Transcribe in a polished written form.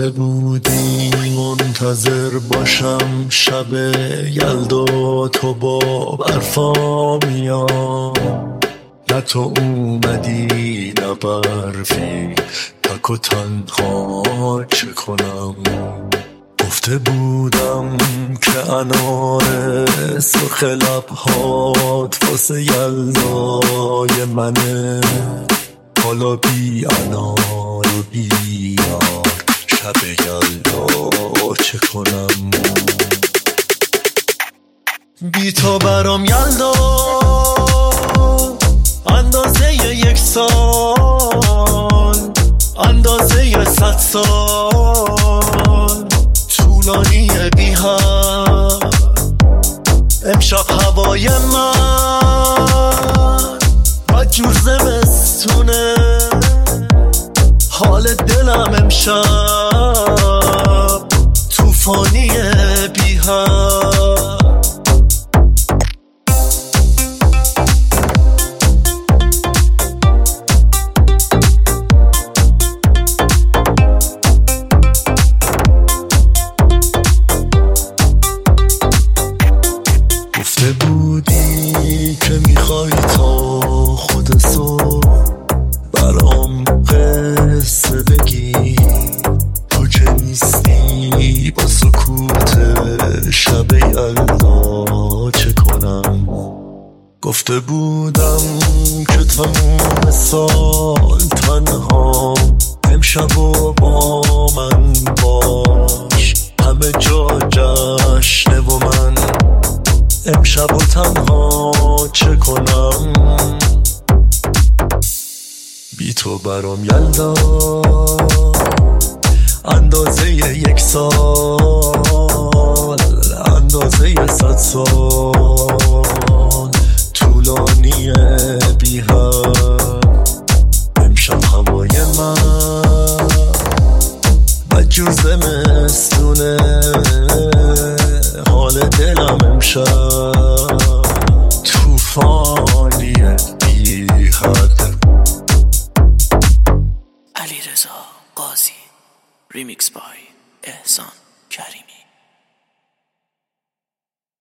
گفته بودی منتظر باشم شب یلدا تو با برفا میام، نه تو اومدی نه برفی، تک و تنها چه کنم. گفته بودم که انار سرخ لبهات واسه یلدای منه، حالا بی انار و بی یار شب یلدا چه کنم. بی تو برام یلدا اندازه 1 سال، اندازه 100 سال طولانیه بی هم. امشب هوای من بدجور زمستونه، حال دلم امشب توفانیه بی هم. گفته بودی که میخوای تا خود صبح برام قصه بگی، تو که نیستی با سکوت شب یلدا چه کنم. گفته بودم که تموم سال تنها، امشب و با من باش، همه جا جشنه و من امشب و تنها چه کنم. بی تو برام یلدا اندازه 1 سال، اندازه 100 سال طولانیه بی هم. امشب هوای من بدجور زمستونه، حال دلم امشب